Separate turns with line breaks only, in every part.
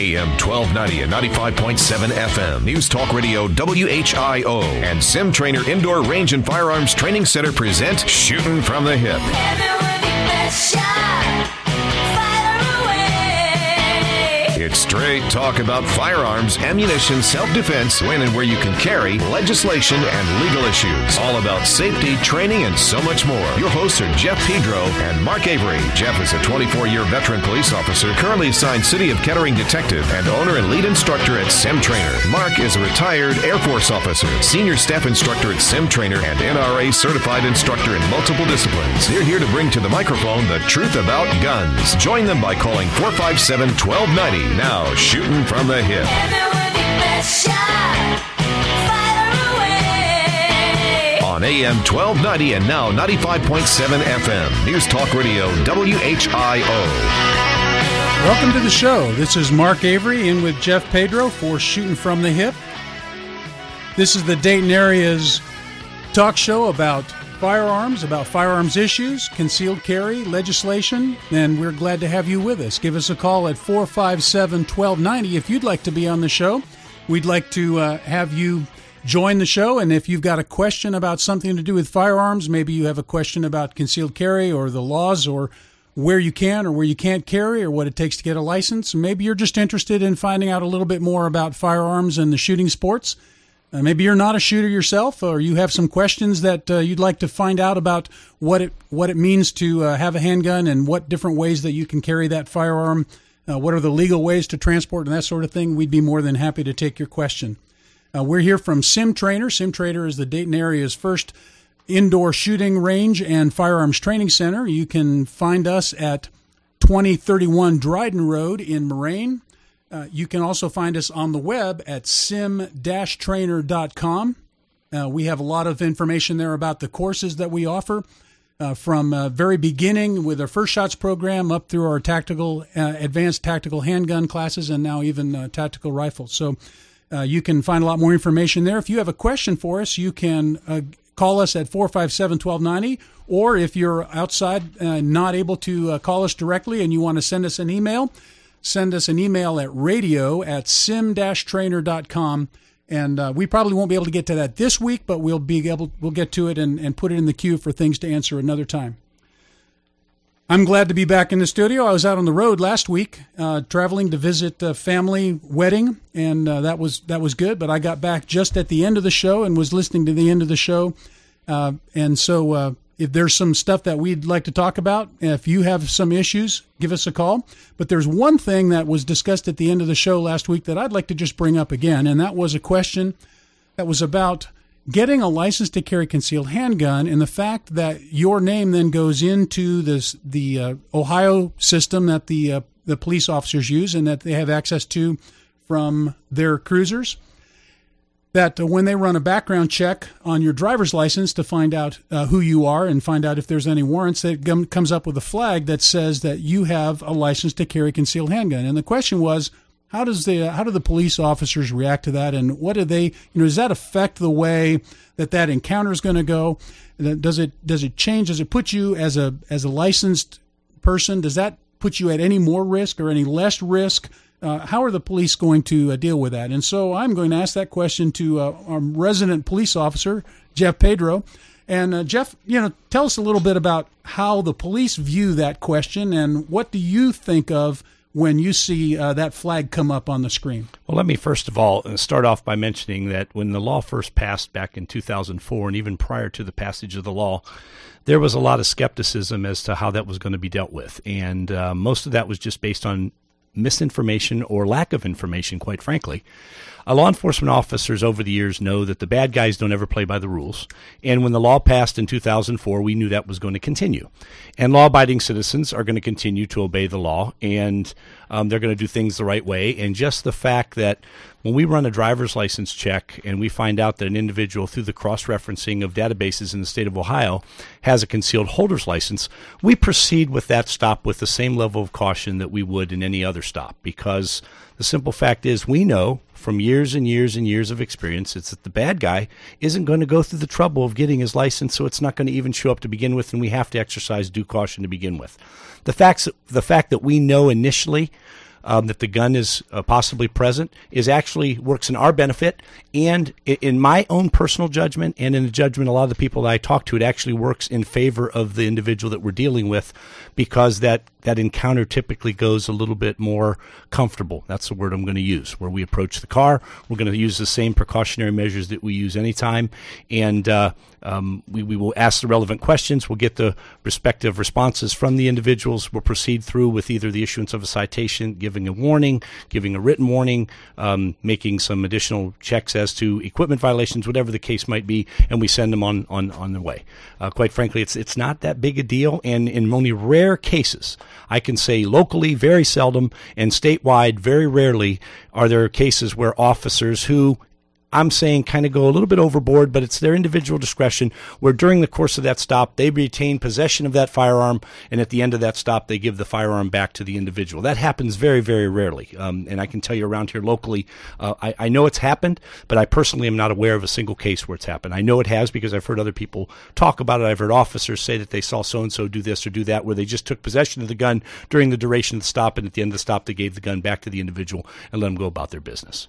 AM 1290 and 95.7 FM. News Talk Radio WHIO and Sim Trainer Indoor Range and Firearms Training Center present Shooting from the Hip. It's straight talk about firearms, ammunition, self-defense, when and where you can carry, legislation, and legal issues. All about safety, training, and so much more. Your hosts are Jeff Pedro and Mark Avery. Jeff is a 24-year veteran police officer, currently assigned City of Kettering detective, and owner and lead instructor at Sim Trainer. Mark is a retired Air Force officer, senior staff instructor at Sim Trainer, and NRA certified instructor in multiple disciplines. They're here to bring to the microphone the truth about guns. Join them by calling 457-1290. Now, Shooting from the Hip. On AM 1290 and now 95.7 FM. News Talk Radio WHIO.
Welcome to the show. This is Mark Avery in with Jeff Pedro for Shooting from the Hip. This is the Dayton area's talk show about firearms issues, concealed carry, legislation, and we're glad to have you with us. Give us a call at 457-1290 if you'd like to be on the show. We'd like to have you join the show, and if you've got a question about something to do with firearms, maybe you have a question about concealed carry or the laws or where you can or where you can't carry or what it takes to get a license, maybe you're just interested in finding out a little bit more about firearms and the shooting sports. Maybe you're not a shooter yourself, or you have some questions that you'd like to find out about what it means to have a handgun and what different ways that you can carry that firearm, what are the legal ways to transport and that sort of thing. We'd be more than happy to take your question. We're here from Sim Trainer. Sim Trainer is the Dayton area's first indoor shooting range and firearms training center. You can find us at 2031 Dryden Road in Moraine. You can also find us on the web at sim-trainer.com. We have a lot of information there about the courses that we offer, from very beginning with our First Shots program up through our tactical, advanced tactical handgun classes, and now even tactical rifles. So you can find a lot more information there. If you have a question for us, you can call us at 457-1290, or if you're outside not able to call us directly and you want to send us an email, send us an email at radio@sim-trainer.com, and we probably won't be able to get to that this week, but we'll get to it and put it in the queue for things to answer another time. I'm glad to be back in the studio. I was out on the road last week, traveling to visit a family wedding, and that was good. But I got back just at the end of the show and was listening to the end of the show, and so. If there's some stuff that we'd like to talk about, if you have some issues, give us a call. But there's one thing that was discussed at the end of the show last week that I'd like to just bring up again, and that was a question that was about getting a license to carry concealed handgun and the fact that your name then goes into the Ohio system that the police officers use and that they have access to from their cruisers. That when they run a background check on your driver's license to find out who you are and find out if there's any warrants, that comes up with a flag that says that you have a license to carry concealed handgun. And the question was, how do the police officers react to that, and what do they, does that affect the way that encounter is going to go? Does it change? Does it put you as a licensed person? Does that put you at any more risk or any less risk? How are the police going to deal with that? And so I'm going to ask that question to our resident police officer, Jeff Pedro. And Jeff, tell us a little bit about how the police view that question, and what do you think of when you see that flag come up on the screen?
Well, let me first of all start off by mentioning that when the law first passed back in 2004, and even prior to the passage of the law, there was a lot of skepticism as to how that was going to be dealt with. And most of that was just based on misinformation or lack of information, quite frankly. Law enforcement officers over the years know that the bad guys don't ever play by the rules. And when the law passed in 2004, we knew that was going to continue. And law-abiding citizens are going to continue to obey the law, and they're going to do things the right way. And just the fact that when we run a driver's license check and we find out that an individual, through the cross-referencing of databases in the state of Ohio, has a concealed holder's license, we proceed with that stop with the same level of caution that we would in any other stop, because the simple fact is we know from years and years and years of experience, it's that the bad guy isn't going to go through the trouble of getting his license, so it's not going to even show up to begin with, and we have to exercise due caution to begin with. The fact that we know initially that the gun is possibly present is actually works in our benefit. And in my own personal judgment and in the judgment of a lot of the people that I talk to, it actually works in favor of the individual that we're dealing with, because that encounter typically goes a little bit more comfortable. That's the word I'm going to use. Where we approach the car, we're going to use the same precautionary measures that we use anytime, and we will ask the relevant questions. We'll get the respective responses from the individuals. We'll proceed through with either the issuance of a citation, giving a warning, giving a written warning, making some additional checks as to equipment violations, whatever the case might be, and we send them on their way. Quite frankly, it's not that big a deal, and in only rare cases, I can say locally, very seldom, and statewide, very rarely, are there cases where officers who, I'm saying, kind of go a little bit overboard, but it's their individual discretion, where during the course of that stop, they retain possession of that firearm, and at the end of that stop, they give the firearm back to the individual. That happens very, very rarely. And I can tell you around here locally, I know it's happened, but I personally am not aware of a single case where it's happened. I know it has because I've heard other people talk about it. I've heard officers say that they saw so-and-so do this or do that, where they just took possession of the gun during the duration of the stop, and at the end of the stop, they gave the gun back to the individual and let them go about their business.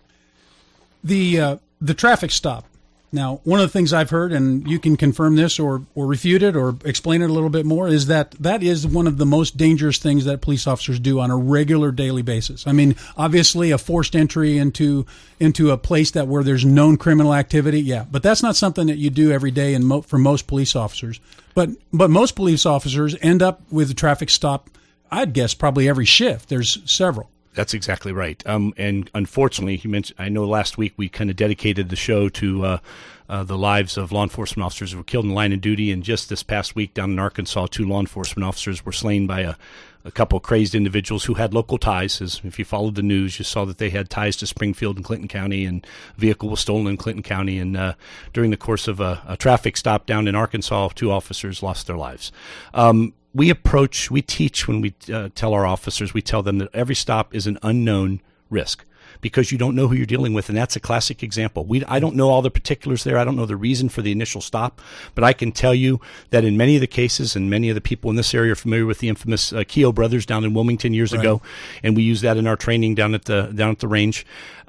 The traffic stop. Now, one of the things I've heard, and you can confirm this or refute it or explain it a little bit more, is that is one of the most dangerous things that police officers do on a regular daily basis. I mean, obviously a forced entry into a place where there's known criminal activity, yeah, but that's not something that you do every day for most police officers. But most police officers end up with a traffic stop, I'd guess, probably every shift. There's several.
That's exactly right. And unfortunately, you mentioned, I know last week we kind of dedicated the show to the lives of law enforcement officers who were killed in the line of duty. And just this past week down in Arkansas, 2 law enforcement officers were slain by a couple of crazed individuals who had local ties. As if you followed the news, you saw that they had ties to Springfield and Clinton County, and a vehicle was stolen in Clinton County. And during the course of a traffic stop down in Arkansas, 2 officers lost their lives. We teach when we tell our officers, we tell them that every stop is an unknown risk, because you don't know who you're dealing with, and that's a classic example. I don't know all the particulars there. I don't know the reason for the initial stop, but I can tell you that in many of the cases, and many of the people in this area are familiar with the infamous Keogh brothers down in Wilmington years ago, and we use that in our training down at the range.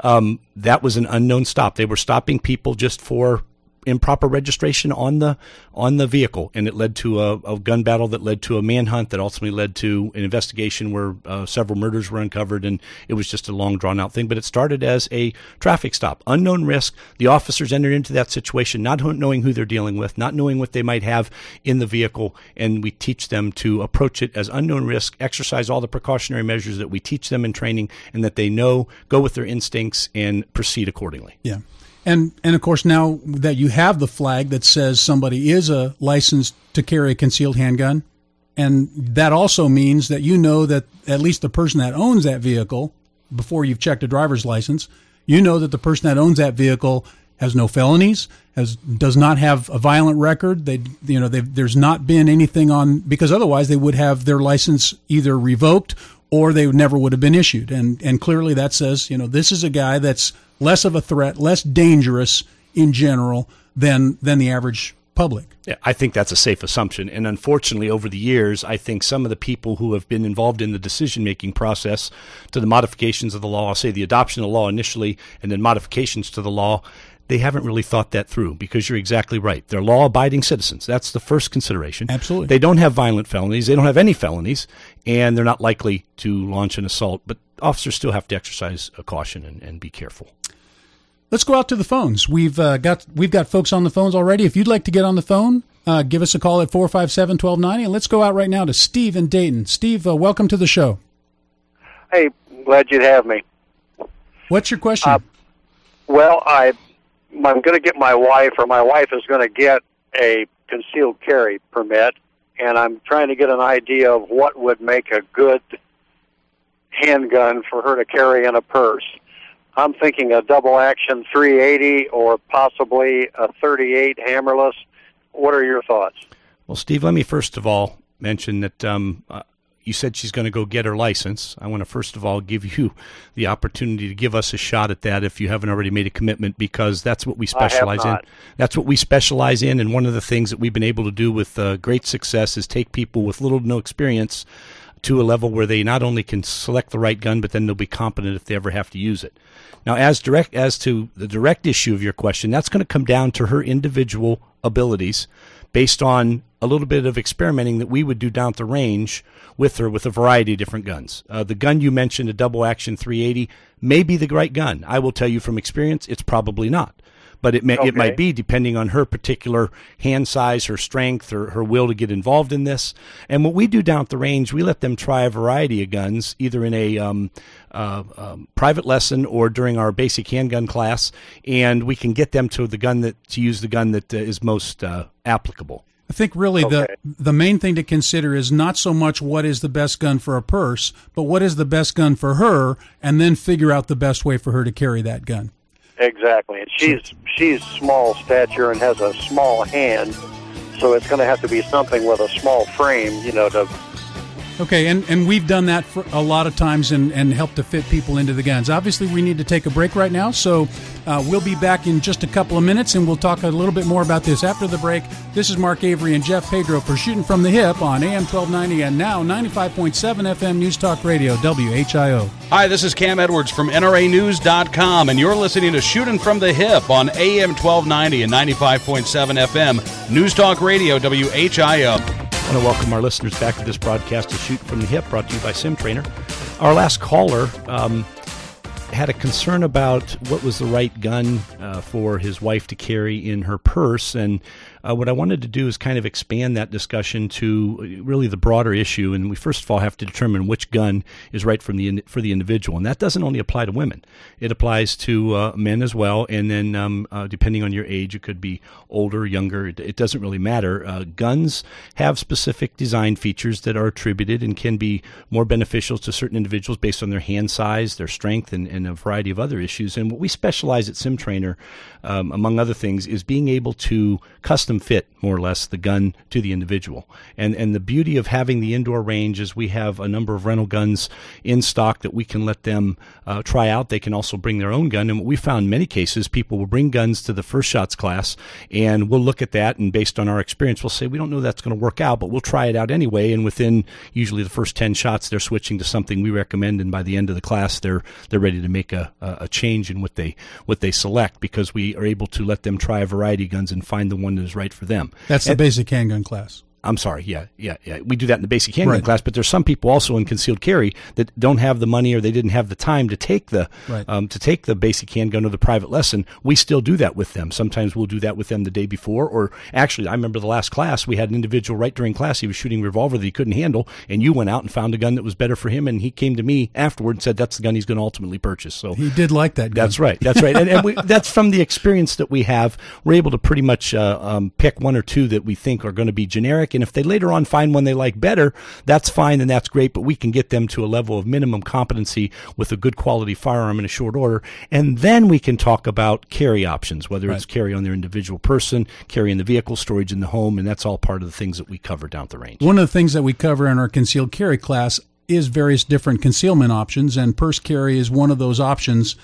That was an unknown stop. They were stopping people just for improper registration on the vehicle, and it led to a gun battle that led to a manhunt that ultimately led to an investigation where several murders were uncovered, and it was just a long drawn out thing. But it started as a traffic stop, unknown risk. The officers entered into that situation not knowing who they're dealing with, not knowing what they might have in the vehicle, and we teach them to approach it as unknown risk, exercise all the precautionary measures that we teach them in training, and that they know, go with their instincts and proceed accordingly.
Yeah. And of course, now that you have the flag that says somebody is a licensed to carry a concealed handgun, and that also means that you know that at least the person that owns that vehicle, before you've checked a driver's license, you know that the person that owns that vehicle has no felonies, does not have a violent record. There's not been anything on, because otherwise they would have their license either revoked or they never would have been issued. And clearly that says, this is a guy that's less of a threat, less dangerous in general than the average public.
Yeah, I think that's a safe assumption. And unfortunately, over the years, I think some of the people who have been involved in the decision-making process to the modifications of the law, I'll say the adoption of the law initially and then modifications to the law, they haven't really thought that through, because you're exactly right. They're law-abiding citizens. That's the first consideration.
Absolutely.
They don't have violent felonies. They don't have any felonies, and they're not likely to launch an assault. But officers still have to exercise a caution and be careful.
Let's go out to the phones. We've got folks on the phones already. If you'd like to get on the phone, give us a call at 457-1290. And let's go out right now to Steve in Dayton. Steve, welcome to the show.
Hey, glad you'd have me.
What's your question?
Well, I'm going to get my wife is going to get a concealed carry permit, and I'm trying to get an idea of what would make a good handgun for her to carry in a purse. I'm thinking a double-action .380 or possibly a .38 hammerless. What are your thoughts?
Well, Steve, let me first of all mention that you said she's going to go get her license. I want to first of all give you the opportunity to give us a shot at that if you haven't already made a commitment, because that's what we specialize in. That's what we specialize in, and one of the things that we've been able to do with great success is take people with little to no experience to a level where they not only can select the right gun, but then they'll be competent if they ever have to use it. Now, as to the direct issue of your question, that's going to come down to her individual abilities based on a little bit of experimenting that we would do down at the range with her with a variety of different guns. The gun you mentioned, a double action 380, may be the right gun. I will tell you from experience, it's probably not. But it might be, depending on her particular hand size, her strength, or her will to get involved in this. And what we do down at the range, we let them try a variety of guns, either in a private lesson or during our basic handgun class, and we can get them to use the gun that is most applicable.
I think really the main thing to consider is not so much what is the best gun for a purse, but what is the best gun for her, and then figure out the best way for her to carry that gun.
Exactly, and she's small stature and has a small hand, so it's going to have to be something with a small frame, to...
Okay, and we've done that for a lot of times and helped to fit people into the guns. Obviously, we need to take a break right now, so we'll be back in just a couple of minutes, and we'll talk a little bit more about this after the break. This is Mark Avery and Jeff Pedro for Shooting from the Hip on AM 1290 and now 95.7 FM News Talk Radio, WHIO.
Hi, this is Cam Edwards from NRAnews.com, and you're listening to Shooting from the Hip on AM 1290 and 95.7 FM News Talk Radio, WHIO.
I want to welcome our listeners back to this broadcast of Shooting from the Hip, brought to you by Sim Trainer. Our last caller had a concern about what was the right gun for his wife to carry in her purse, and what I wanted to do is kind of expand that discussion to really the broader issue, and we first of all have to determine which gun is right for the individual, and that doesn't only apply to women. It applies to men as well, and then depending on your age, it could be older, younger, it doesn't really matter. Guns have specific design features that are attributed and can be more beneficial to certain individuals based on their hand size, their strength, and a variety of other issues. And what we specialize at Sim Trainer, among other things, is being able to custom fit, more or less, the gun to the individual. And the beauty of having the indoor range is we have a number of rental guns in stock that we can let them try out. They can also bring their own gun. And what we found in many cases, people will bring guns to the first shots class, and we'll look at that, and based on our experience, we'll say, we don't know that's going to work out, but we'll try it out anyway. And within usually the first 10 shots, they're switching to something we recommend, and by the end of the class, they're ready to make a change in what they select, because we are able to let them try a variety of guns and find the one that is right for them.
That's the basic handgun class.
I'm sorry, yeah. We do that in the basic handgun class, but there's some people also in concealed carry that don't have the money or they didn't have the time to take the basic handgun or the private lesson. We still do that with them. Sometimes we'll do that with them the day before, or actually, I remember the last class, we had an individual right during class, he was shooting a revolver that he couldn't handle, and you went out and found a gun that was better for him, and he came to me afterward and said that's the gun he's going to ultimately purchase. So
he did like that gun.
That's right. And that's from the experience that we have. We're able to pretty much pick one or two that we think are going to be generic. And if they later on find one they like better, that's fine and that's great, but we can get them to a level of minimum competency with a good quality firearm in a short order. And then we can talk about carry options, whether it's carry on their individual person, carry in the vehicle, storage in the home, and that's all part of the things that we cover down at the range.
One of the things that we cover in our concealed carry class is various different concealment options, and purse carry is one of those options.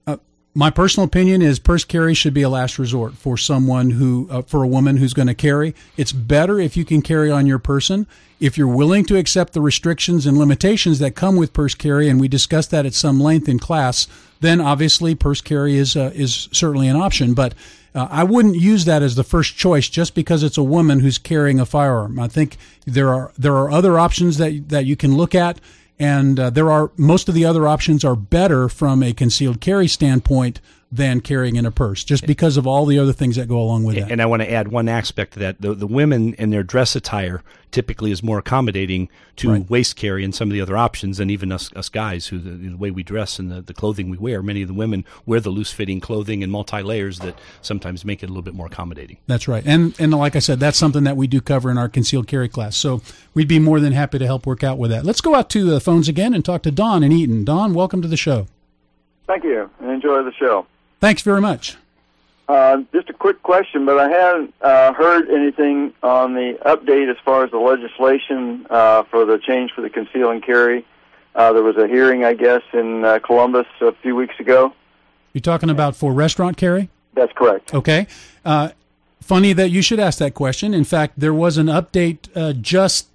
My personal opinion is purse carry should be a last resort for someone for a woman who's going to carry. It's better if you can carry on your person. If you're willing to accept the restrictions and limitations that come with purse carry, and we discussed that at some length in class, then obviously purse carry is certainly an option. But I wouldn't use that as the first choice just because it's a woman who's carrying a firearm. I think there are other options that you can look at. And most of the other options are better from a concealed carry standpoint than carrying in a purse, just because of all the other things that go along with that.
And I want to add one aspect to that. The women in their dress attire typically is more accommodating to waist carry and some of the other options than even us guys, who the way we dress and the clothing we wear. Many of the women wear the loose-fitting clothing and multi-layers that sometimes make it a little bit more accommodating.
That's right. And like I said, that's something that we do cover in our concealed carry class. So we'd be more than happy to help work out with that. Let's go out to the phones again and talk to Don in Eaton. Don, welcome to the show.
Thank you. I enjoy the show.
Thanks very much.
Just a quick question, but I haven't heard anything on the update as far as the legislation for the change for the conceal and carry. There was a hearing, I guess, in Columbus a few weeks ago.
You're talking about for restaurant carry?
That's correct.
Okay. Funny that you should ask that question. In fact, there was an update just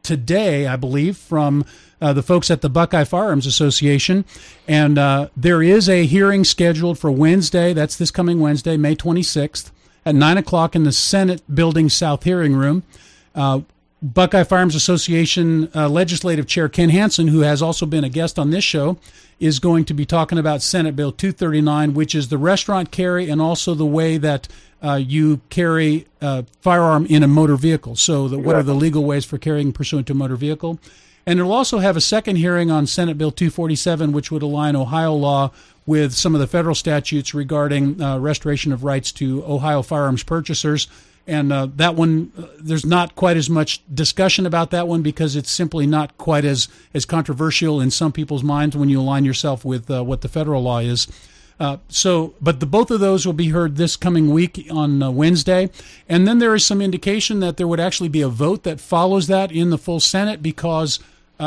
today, I believe, from the folks at the Buckeye Firearms Association. And there is a hearing scheduled for Wednesday. That's this coming Wednesday, May 26th, at 9 o'clock in the Senate Building South Hearing Room. Buckeye Firearms Association Legislative Chair Ken Hansen, who has also been a guest on this show, is going to be talking about Senate Bill 239, which is the restaurant carry and also the way that you carry a firearm in a motor vehicle. So what are the legal ways for carrying pursuant to a motor vehicle? And it'll also have a second hearing on Senate Bill 247, which would align Ohio law with some of the federal statutes regarding restoration of rights to Ohio firearms purchasers. And that one, there's not quite as much discussion about that one because it's simply not quite as controversial in some people's minds when you align yourself with what the federal law is. But both of those will be heard this coming week on Wednesday. And then there is some indication that there would actually be a vote that follows that in the full Senate because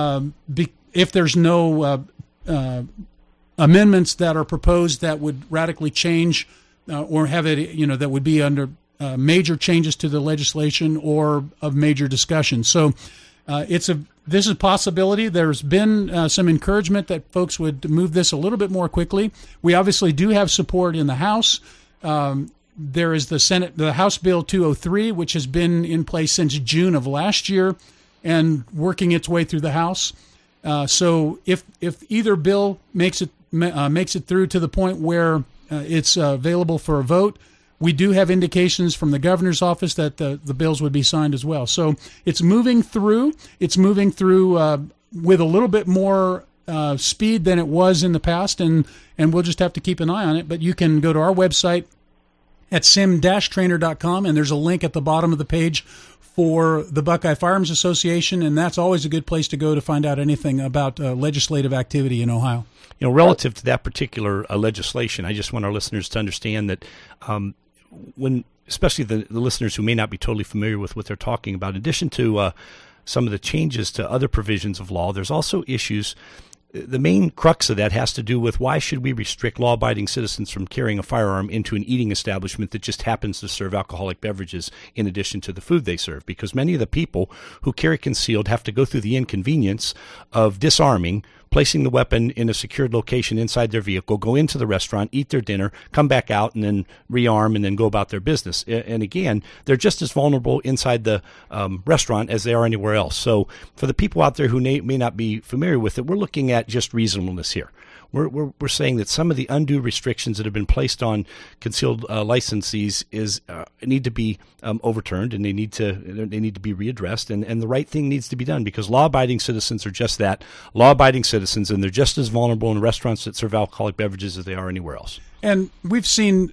if there's no amendments that are proposed that would radically change or have it, that would be under major changes to the legislation or of major discussion. So this is a possibility. There's been some encouragement that folks would move this a little bit more quickly. We obviously do have support in the House. There is the House Bill 203, which has been in place since June of last year and working its way through the House. So if either bill makes it through to the point where it's available for a vote, we do have indications from the governor's office that the bills would be signed as well. So it's moving through. It's moving through with a little bit more speed than it was in the past, and we'll just have to keep an eye on it. But you can go to our website at sim-trainer.com, and there's a link at the bottom of the page for the Buckeye Firearms Association, and that's always a good place to go to find out anything about legislative activity in Ohio.
Relative to that particular legislation, I just want our listeners to understand that when, especially the listeners who may not be totally familiar with what they're talking about, in addition to some of the changes to other provisions of law, there's also issues. The main crux of that has to do with why should we restrict law-abiding citizens from carrying a firearm into an eating establishment that just happens to serve alcoholic beverages in addition to the food they serve? Because many of the people who carry concealed have to go through the inconvenience of disarming, placing the weapon in a secured location inside their vehicle, go into the restaurant, eat their dinner, come back out, and then rearm and then go about their business. And again, they're just as vulnerable inside the restaurant as they are anywhere else. So for the people out there who may not be familiar with it, we're looking at just reasonableness here. We're saying that some of the undue restrictions that have been placed on concealed licensees need to be overturned, and they need to be readdressed, and the right thing needs to be done because law-abiding citizens are just that, law-abiding citizens, and they're just as vulnerable in restaurants that serve alcoholic beverages as they are anywhere else. And
we've seen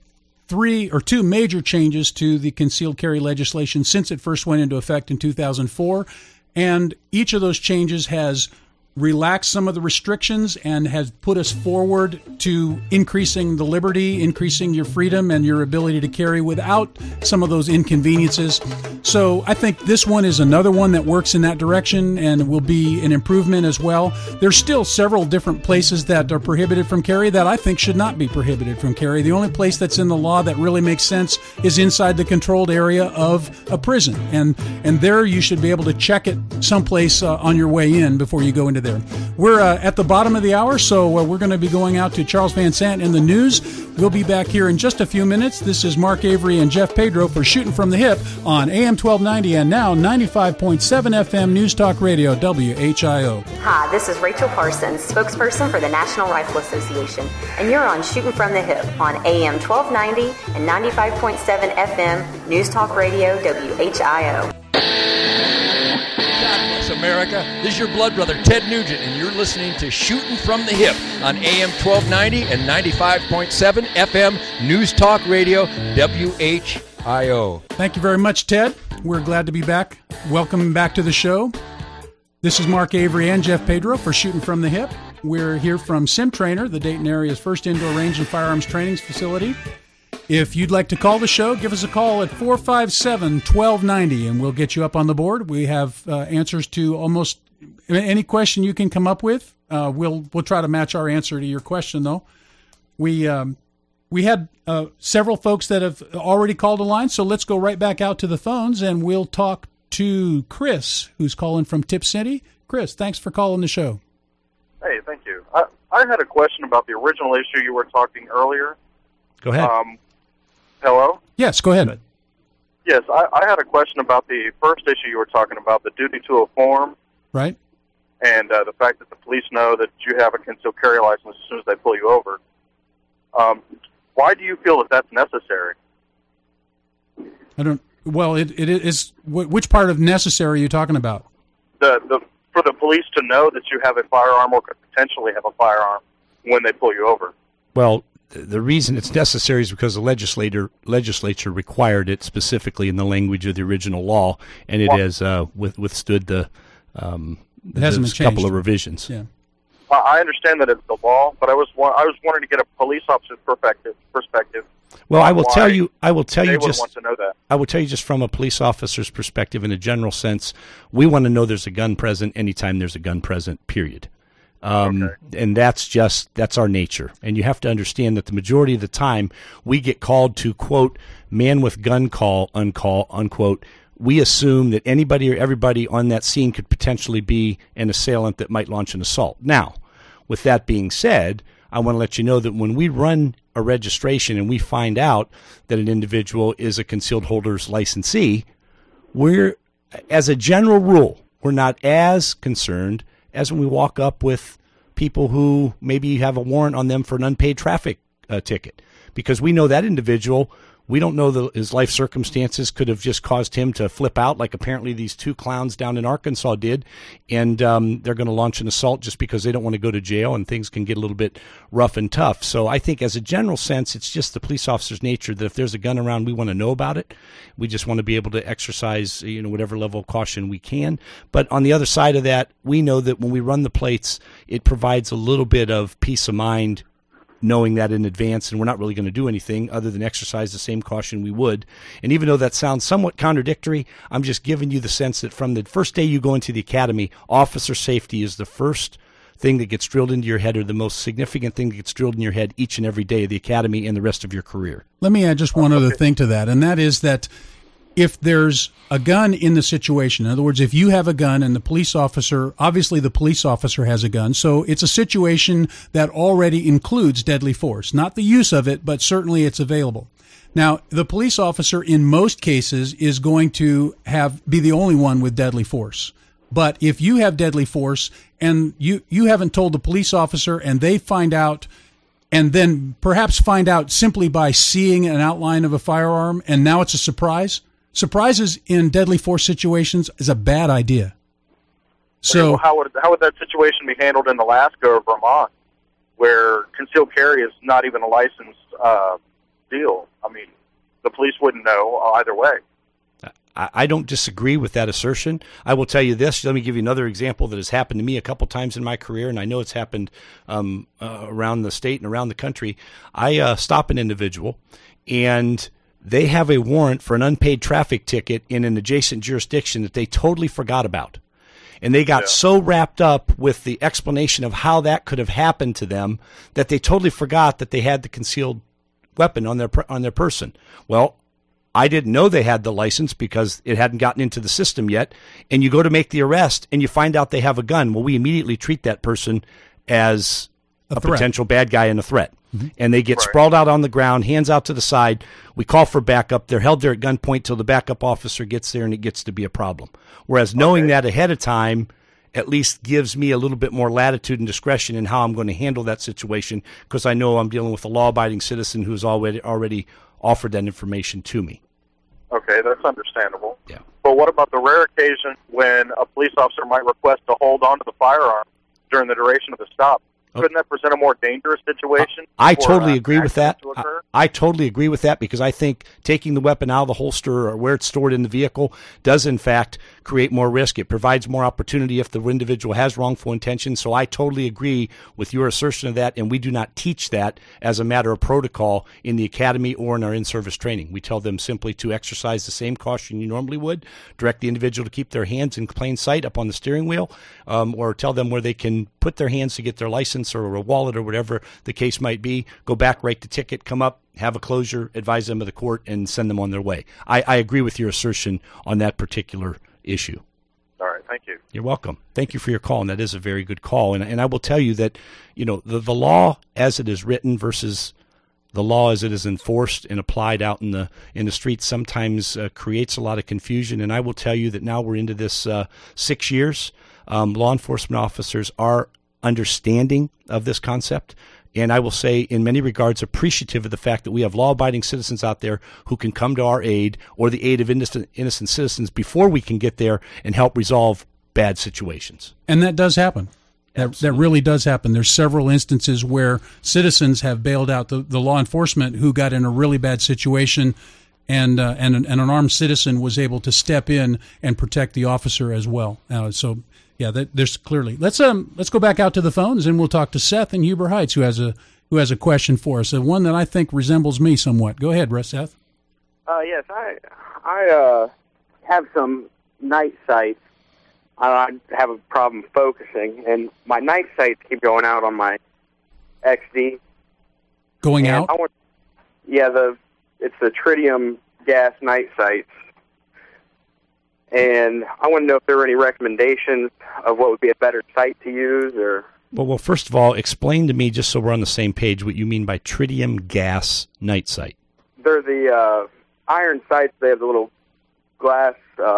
3 or 2 major changes to the concealed carry legislation since it first went into effect in 2004, and each of those changes has relaxed some of the restrictions and has put us forward to increasing the liberty, increasing your freedom and your ability to carry without some of those inconveniences. So I think this one is another one that works in that direction and will be an improvement as well. There's still several different places that are prohibited from carry that I think should not be prohibited from carry. The only place that's in the law that really makes sense is inside the controlled area of a prison. And there you should be able to check it someplace on your way in before you go into there. We're at the bottom of the hour, so we're going to be going out to Charles Van Sant in the news. We'll be back here in just a few minutes. This is Mark Avery and Jeff Pedro for Shooting from the Hip on AM 1290 and now 95.7 FM News Talk Radio, WHIO.
Hi, this is Rachel Parsons, spokesperson for the National Rifle Association, and you're on Shooting from the Hip on AM 1290 and 95.7 FM News Talk Radio, WHIO.
America. This is your blood brother, Ted Nugent, and you're listening to Shooting from the Hip on AM 1290 and 95.7 FM News Talk Radio, WHIO.
Thank you very much, Ted. We're glad to be back. Welcome back to the show. This is Mark Avery and Jeff Pedro for Shooting from the Hip. We're here from Sim Trainer, the Dayton area's first indoor range and firearms training facility. If you'd like to call the show, give us a call at 457-1290, and we'll get you up on the board. We have answers to almost any question you can come up with. We'll try to match our answer to your question, though. We had several folks that have already called a line, so let's go right back out to the phones, and we'll talk to Chris, who's calling from Tip City. Chris, thanks for calling the show.
Hey, thank you. I had a question about the original issue you were talking earlier.
Go ahead.
Hello?
Yes, go ahead.
Yes, I had a question about the first issue you were talking about, the duty to inform.
Right.
And the fact that the police know that you have a concealed carry license as soon as they pull you over. Why do you feel that that's necessary?
Well, it is. Which part of necessary are you talking about?
For the police to know that you have a firearm or could potentially have a firearm when they pull you over.
Well, the reason it's necessary is because the legislature required it specifically in the language of the original law, and it has withstood the couple of revisions.
Yeah.
I understand that it's the law, but I was wanting to get a police officer's perspective.
Well, I will tell you
they
just
want to know that.
I will tell you just from a police officer's perspective, in a general sense, we want to know there's a gun present anytime there's a gun present. Period. And that's our nature. And you have to understand that the majority of the time we get called to, quote, man with gun call, unquote. We assume that anybody or everybody on that scene could potentially be an assailant that might launch an assault. Now, with that being said, I want to let you know that when we run a registration and we find out that an individual is a concealed holder's licensee, as a general rule, we're not as concerned as when we walk up with people who maybe have a warrant on them for an unpaid traffic ticket, because we know that individual. We don't know his life circumstances could have just caused him to flip out, like apparently these two clowns down in Arkansas did, and they're going to launch an assault just because they don't want to go to jail, and things can get a little bit rough and tough. So I think as a general sense, it's just the police officer's nature that if there's a gun around, we want to know about it. We just want to be able to exercise, whatever level of caution we can. But on the other side of that, we know that when we run the plates, it provides a little bit of peace of mind knowing that in advance, and we're not really going to do anything other than exercise the same caution we would. And even though that sounds somewhat contradictory, I'm just giving you the sense that from the first day you go into the academy, officer safety is the first thing that gets drilled into your head, or the most significant thing that gets drilled in your head each and every day of the academy and the rest of your career.
Let me add just one other thing to that, and that is that if there's a gun in the situation, in other words, if you have a gun and the police officer has a gun, so it's a situation that already includes deadly force, not the use of it, but certainly it's available. Now, the police officer in most cases is going to be the only one with deadly force. But if you have deadly force and you haven't told the police officer and they find out, and then perhaps find out simply by seeing an outline of a firearm, and now it's a surprise. Surprises in deadly force situations is a bad idea. So
how would that situation be handled in Alaska or Vermont, where concealed carry is not even a licensed deal? I mean, the police wouldn't know either way.
I don't disagree with that assertion. I will tell you this. Let me give you another example that has happened to me a couple times in my career, and I know it's happened around the state and around the country. I stop an individual, and they have a warrant for an unpaid traffic ticket in an adjacent jurisdiction that they totally forgot about. And they got so wrapped up with the explanation of how that could have happened to them that they totally forgot that they had the concealed weapon on their person. Well, I didn't know they had the license because it hadn't gotten into the system yet. And you go to make the arrest and you find out they have a gun. Well, we immediately treat that person as a potential bad guy and a threat. Mm-hmm. And they get sprawled out on the ground, hands out to the side. We call for backup. They're held there at gunpoint till the backup officer gets there, and it gets to be a problem. Whereas knowing that ahead of time at least gives me a little bit more latitude and discretion in how I'm going to handle that situation, because I know I'm dealing with a law-abiding citizen who's already offered that information to me.
Okay, that's understandable.
Yeah.
But what about the rare occasion when a police officer might request to hold on to the firearm during the duration of the stop? Couldn't that present a more dangerous situation?
I totally agree with that. I totally agree with that, because I think taking the weapon out of the holster or where it's stored in the vehicle does, in fact, create more risk. It provides more opportunity if the individual has wrongful intentions. So I totally agree with your assertion of that, and we do not teach that as a matter of protocol in the academy or in our in-service training. We tell them simply to exercise the same caution you normally would, direct the individual to keep their hands in plain sight up on the steering wheel, or tell them where they can put their hands to get their license or a wallet or whatever the case might be, go back, write the ticket, come up, have a closure, advise them of the court, and send them on their way. I agree with your assertion on that particular issue.
All right, thank you.
You're welcome. Thank you for your call, and that is a very good call. And I will tell you that, the law as it is written versus the law as it is enforced and applied out in the streets sometimes creates a lot of confusion. And I will tell you that now we're into this 6 years. Law enforcement officers are understanding of this concept. And I will say, in many regards, appreciative of the fact that we have law-abiding citizens out there who can come to our aid or the aid of innocent citizens before we can get there and help resolve bad situations.
And that does happen. That really does happen. There's several instances where citizens have bailed out the law enforcement who got in a really bad situation, and an armed citizen was able to step in and protect the officer as well. Yeah, there's clearly. Let's go back out to the phones, and we'll talk to Seth in Huber Heights, who has a question for us, one that I think resembles me somewhat. Go ahead, Seth.
Yes, I have some night sights. I have a problem focusing, and my night sights keep going out on my XD.
Going out?
It's the tritium gas night sights. And I want to know if there were any recommendations of what would be a better sight to use, or...
Well, first of all, explain to me, just so we're on the same page, what you mean by tritium gas night sight.
They're the iron sights. They have the little glass...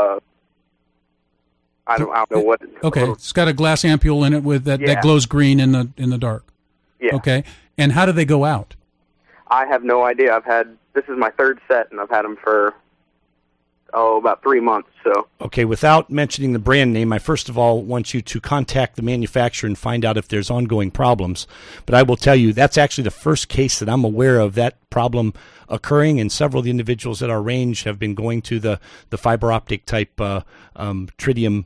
I don't know what...
Okay, it's got a glass ampule in it with that glows green in the dark.
Yeah.
Okay, and how do they go out?
I have no idea. This is my third set, and I've had them for... about 3 months. So
okay, without mentioning the brand name, I first of all want you to contact the manufacturer and find out if there's ongoing problems. But I will tell you, that's actually the first case that I'm aware of that problem occurring, and several of the individuals at our range have been going to the fiber optic type tritium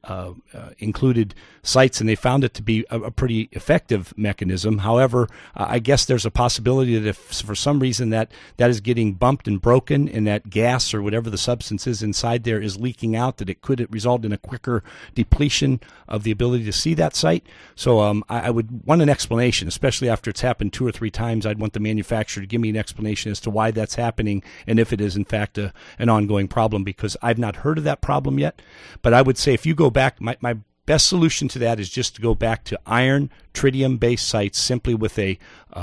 included sites, and they found it to be a pretty effective mechanism. However, I guess there's a possibility that if for some reason that is getting bumped and broken, and that gas or whatever the substance is inside there is leaking out, that it could result in a quicker depletion of the ability to see that site. So I would want an explanation, especially after it's happened 2 or 3 times. I'd want the manufacturer to give me an explanation as to why that's happening, and if it is in fact an ongoing problem, because I've not heard of that problem yet. But I would say if you go back, my best solution to that is just to go back to iron tritium based sites, simply with a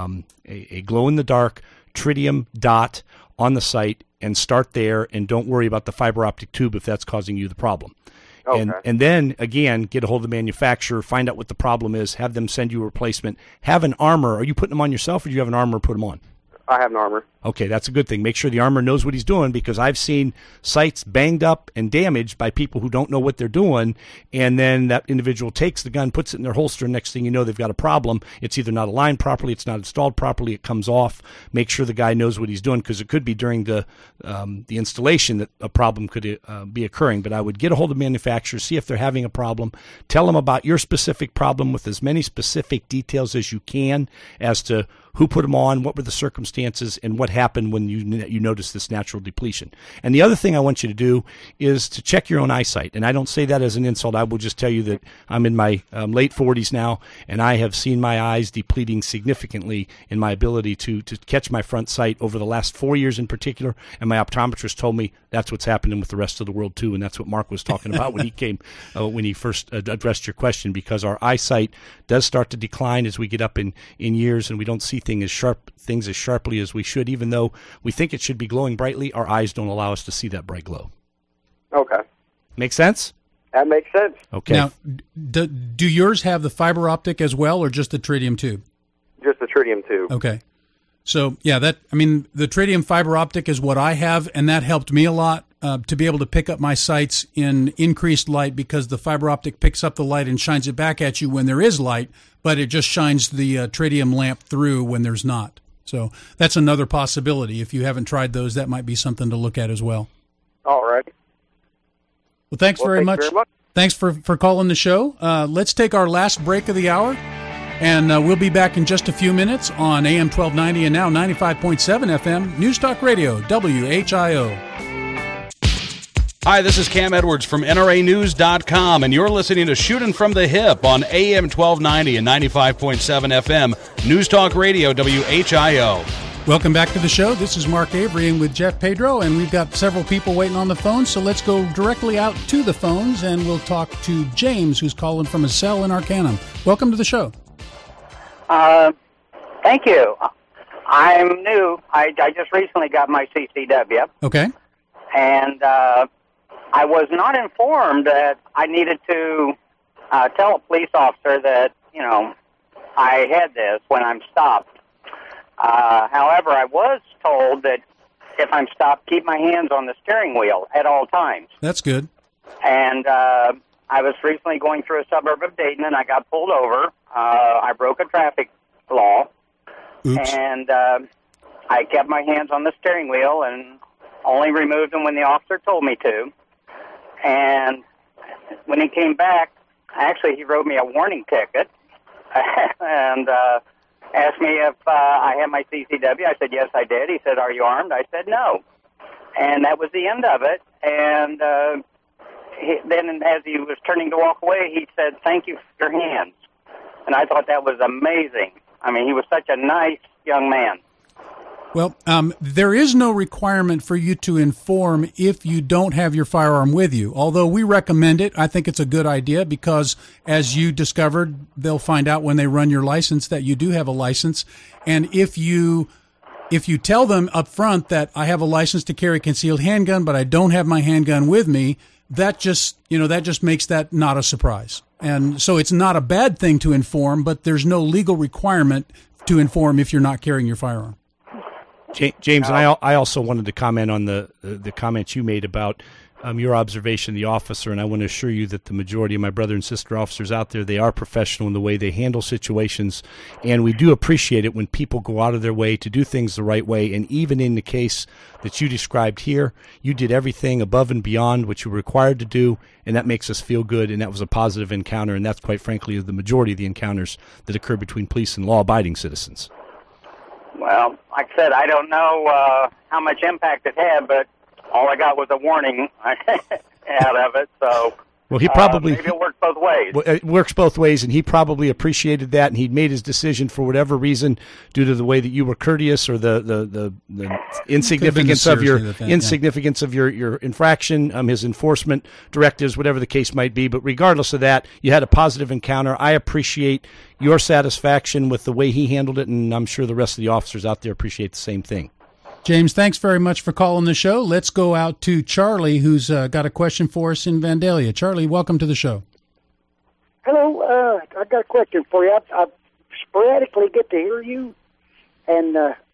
glow in the dark tritium dot on the site, and start there, and don't worry about the fiber optic tube if that's causing you the problem. Okay. And then again, get a hold of the manufacturer, find out what the problem is, have them send you a replacement. Have an armor. Are you putting them on yourself, or do you have an armor put them on?
I have an armor.
Okay, that's a good thing. Make sure the armor knows what he's doing, because I've seen sites banged up and damaged by people who don't know what they're doing, and then that individual takes the gun, puts it in their holster, and next thing you know, they've got a problem. It's either not aligned properly, it's not installed properly, it comes off. Make sure the guy knows what he's doing, because it could be during the installation that a problem could be occurring. But I would get a hold of manufacturers, see if they're having a problem, tell them about your specific problem with as many specific details as you can as to who put them on, what were the circumstances, and what happened when you notice this natural depletion. And the other thing I want you to do is to check your own eyesight. And I don't say that as an insult. I will just tell you that I'm in my late 40s now, and I have seen my eyes depleting significantly in my ability to catch my front sight over the last 4 years in particular. And my optometrist told me that's what's happening with the rest of the world too, and that's what Mark was talking about when he came, when he first addressed your question, because our eyesight does start to decline as we get up in years, and we don't see things as sharply as we should. Even though we think it should be glowing brightly, our eyes don't allow us to see that bright glow.
Okay.
Make sense?
That makes sense.
Okay.
Now, do yours have the fiber optic as well, or just the tritium tube?
Just the tritium tube.
Okay. So, yeah, the tritium fiber optic is what I have, and that helped me a lot to be able to pick up my sights in increased light, because the fiber optic picks up the light and shines it back at you when there is light, but it just shines the tritium lamp through when there's not. So that's another possibility. If you haven't tried those, that might be something to look at as well.
All right.
Well, thanks very much. Thanks for calling the show. Let's take our last break of the hour, and we'll be back in just a few minutes on AM 1290 and now 95.7 FM, News Talk Radio, WHIO.
Hi, this is Cam Edwards from NRAnews.com, and you're listening to Shootin' from the Hip on AM 1290 and 95.7 FM, News Talk Radio, WHIO.
Welcome back to the show. This is Mark Avery and with Jeff Pedro, and we've got several people waiting on the phone, so let's go directly out to the phones, and we'll talk to James, who's calling from a cell in Arcanum. Welcome to the show.
Thank you. I'm new. I just recently got my CCW.
Okay.
And I was not informed that I needed to tell a police officer that, I had this when I'm stopped. However, I was told that if I'm stopped, keep my hands on the steering wheel at all times.
That's good.
And I was recently going through a suburb of Dayton, and I got pulled over. I broke a traffic law.
Oops.
And I kept my hands on the steering wheel and only removed them when the officer told me to. And when he came back, actually, he wrote me a warning ticket and asked me if I had my CCW. I said, yes, I did. He said, are you armed? I said, no. And that was the end of it. And then as he was turning to walk away, he said, thank you for your hands. And I thought that was amazing. I mean, he was such a nice young man.
Well, there is no requirement for you to inform if you don't have your firearm with you. Although we recommend it, I think it's a good idea because, as you discovered, they'll find out when they run your license that you do have a license. And if you tell them up front that I have a license to carry a concealed handgun, but I don't have my handgun with me, that just makes that not a surprise. And so it's not a bad thing to inform, but there's no legal requirement to inform if you're not carrying your firearm.
James, and I also wanted to comment on the comments you made about your observation of the officer, and I want to assure you that the majority of my brother and sister officers out there, they are professional in the way they handle situations, and we do appreciate it when people go out of their way to do things the right way, and even in the case that you described here, you did everything above and beyond what you were required to do, and that makes us feel good, and that was a positive encounter, and that's quite frankly the majority of the encounters that occur between police and law-abiding citizens.
Well, like I said, I don't know how much impact it had, but all I got was a warning out of it. So,
well, he probably
maybe it worked both ways.
Well, it works both ways, and he probably appreciated that, and he made his decision for whatever reason, due to the way that you were courteous or the insignificance of your infraction, his enforcement directives, whatever the case might be. But regardless of that, you had a positive encounter. I appreciate your satisfaction with the way he handled it, and I'm sure the rest of the officers out there appreciate the same thing.
James, thanks very much for calling the show. Let's go out to Charlie, who's got a question for us in Vandalia. Charlie, welcome to the show.
Hello. I got a question for you. I sporadically get to hear you, and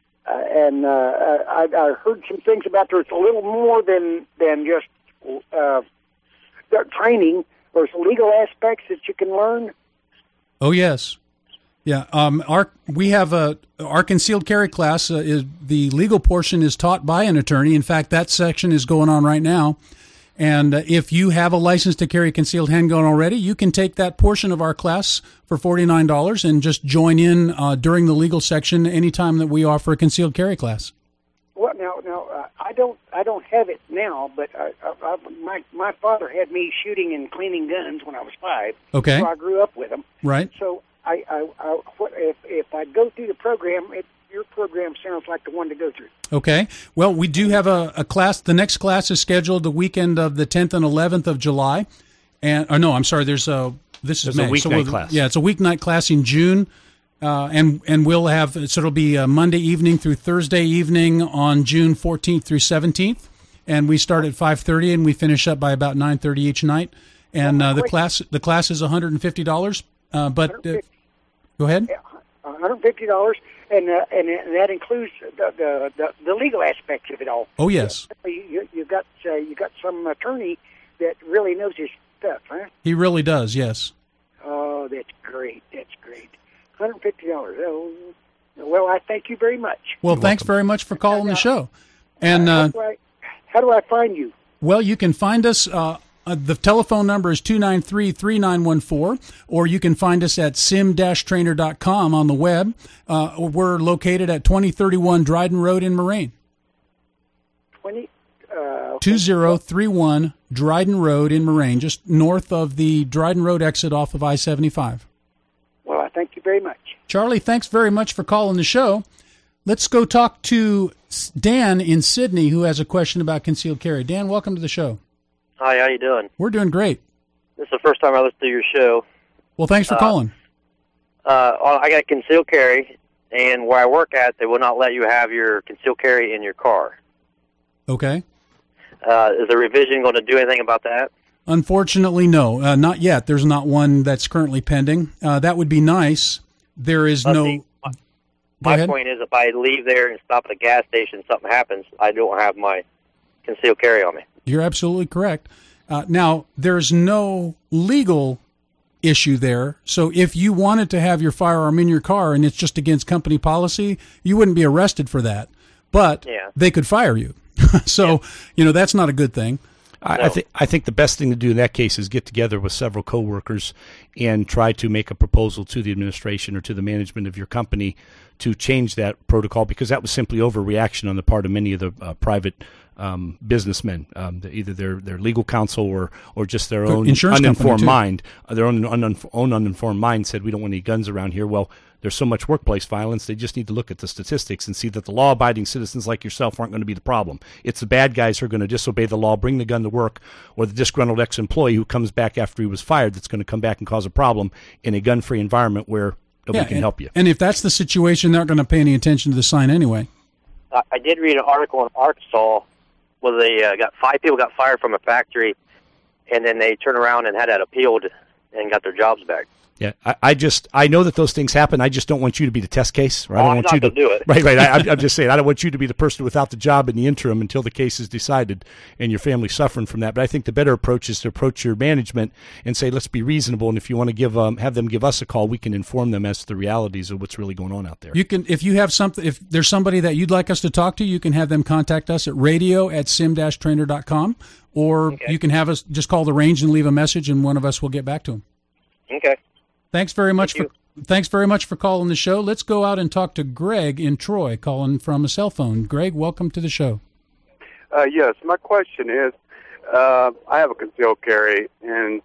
I heard some things about there's a little more than just training. There's legal aspects that you can learn.
Oh, yes. Yeah, we have our concealed carry class. Is the legal portion is taught by an attorney. In fact, that section is going on right now. And if you have a license to carry a concealed handgun already, you can take that portion of our class for $49 and just join in during the legal section anytime that we offer a concealed carry class.
Well, now I don't have it now, but my father had me shooting and cleaning guns when I was 5.
Okay,
so I grew up with them.
Right.
So if I go through the program, your program sounds like the one to go through.
Okay. Well, we do have a class. The next class is scheduled the weekend of the 10th and 11th of July. And this is May.
A weeknight class.
Yeah, it's a weeknight class in June. And we'll have, so it'll be Monday evening through Thursday evening on June 14th through 17th. And we start at 5:30 and we finish up by about 9:30 each night. And the class is $150. Go ahead.
$150, and that includes the legal aspects of it all.
Oh yes.
You got some attorney that really knows his stuff, huh?
He really does. Yes.
Oh, that's great. That's great. $150. Oh, well, I thank you very much.
Well, thanks very much for calling the show. And
how do I find you?
Well, you can find us. The telephone number is 293-3914, or you can find us at sim-trainer.com on the web. We're located at 2031 Dryden Road in Moraine. 2031 Dryden Road in Moraine, just north of the Dryden Road exit off of I-75.
Well, I thank you very much.
Charlie, thanks very much for calling the show. Let's go talk to Dan in Sydney, who has a question about concealed carry. Dan, welcome to the show.
Hi, how you doing?
We're doing great.
This is the first time I listened to your show.
Well, thanks for calling.
I got concealed carry, and where I work at, they will not let you have your concealed carry in your car.
Okay.
Is the revision going to do anything about that?
Unfortunately, no. Not yet. There's not one that's currently pending. That would be nice. There is no...
My point is, if I leave there and stop at a gas station, something happens, I don't have my concealed carry on me.
You're absolutely correct. Now, there's no legal issue there. So if you wanted to have your firearm in your car and it's just against company policy, you wouldn't be arrested for that. But they could fire you. So, that's not a good thing.
I think the best thing to do in that case is get together with several coworkers and try to make a proposal to the administration or to the management of your company to change that protocol, because that was simply overreaction on the part of many of the private businessmen, either their legal counsel or just their own uninformed mind. Their own uninformed mind said, we don't want any guns around here. Well, there's so much workplace violence, they just need to look at the statistics and see that the law-abiding citizens like yourself aren't going to be the problem. It's the bad guys who are going to disobey the law, bring the gun to work, or the disgruntled ex-employee who comes back after he was fired that's going to come back and cause a problem in a gun-free environment where nobody can help you.
And if that's the situation, they're not going to pay any attention to the sign anyway.
I did read an article in Arkansas where they got 5 people got fired from a factory, and then they turned around and had that appealed and got their jobs back.
Yeah, I know that those things happen. I just don't want you to be the test case. Right?
I'm not going to do it.
Right. I'm just saying, I don't want you to be the person without the job in the interim until the case is decided and your family's suffering from that. But I think the better approach is to approach your management and say, let's be reasonable. And if you want to have them give us a call, we can inform them as to the realities of what's really going on out there.
You can, if there's somebody that you'd like us to talk to, you can have them contact us at radio@sim-trainer.com, or you can have us just call the range and leave a message, and one of us will get back to them.
Okay.
Thanks very much for calling the show. Let's go out and talk to Greg in Troy, calling from a cell phone. Greg, welcome to the show.
Yes, my question is, I have a concealed carry, and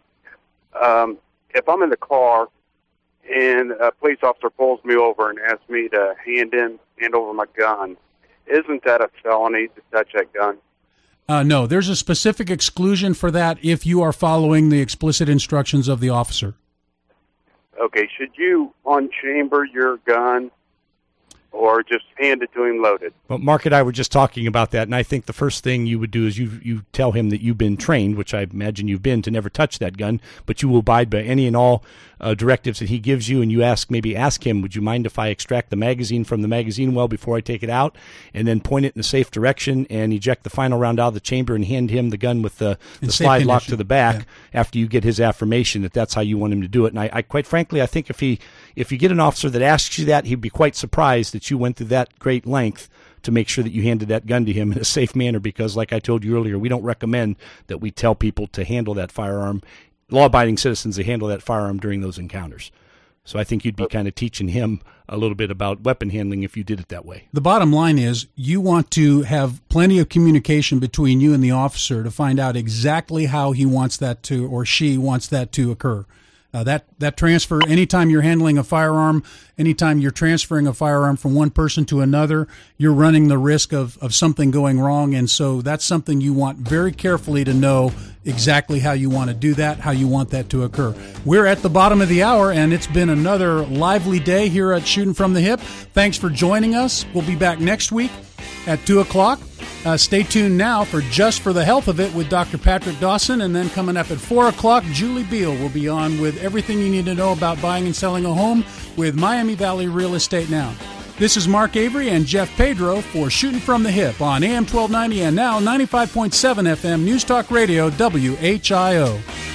if I'm in the car and a police officer pulls me over and asks me to hand over my gun, isn't that a felony to touch that gun?
No, there's a specific exclusion for that if you are following the explicit instructions of the officer.
Okay, should you unchamber your gun or just hand it to him loaded?
Well, Mark and I were just talking about that, and I think the first thing you would do is you tell him that you've been trained, which I imagine you've been, to never touch that gun, but you will abide by any and all directives that he gives you, and you ask him, would you mind if I extract the magazine from the magazine well before I take it out, and then point it in a safe direction and eject the final round out of the chamber and hand him the gun with the slide lock to the back after you get his affirmation that that's how you want him to do it. And I quite frankly, I think if you get an officer that asks you that, he'd be quite surprised that you went through that great length to make sure that you handed that gun to him in a safe manner, because like I told you earlier, we don't recommend that we tell people to handle that firearm, law-abiding citizens, to handle that firearm during those encounters. So I think you'd be kind of teaching him a little bit about weapon handling if you did it that way.
The bottom line is you want to have plenty of communication between you and the officer to find out exactly how he wants that to, or she wants that to occur. That transfer, anytime you're handling a firearm, anytime you're transferring a firearm from one person to another, you're running the risk of something going wrong. And so that's something you want very carefully to know exactly how you want to do that, how you want that to occur. We're at the bottom of the hour, and it's been another lively day here at Shooting from the Hip. Thanks for joining us. We'll be back next week at 2 o'clock. Stay tuned now for Just for the Health of It with Dr. Patrick Dawson, and then coming up at 4 o'clock, Julie Beal will be on with everything you need to know about buying and selling a home with Miami Valley Real Estate Now. This is Mark Avery and Jeff Pedro for Shooting from the Hip on AM 1290 and now 95.7 FM News Talk Radio WHIO.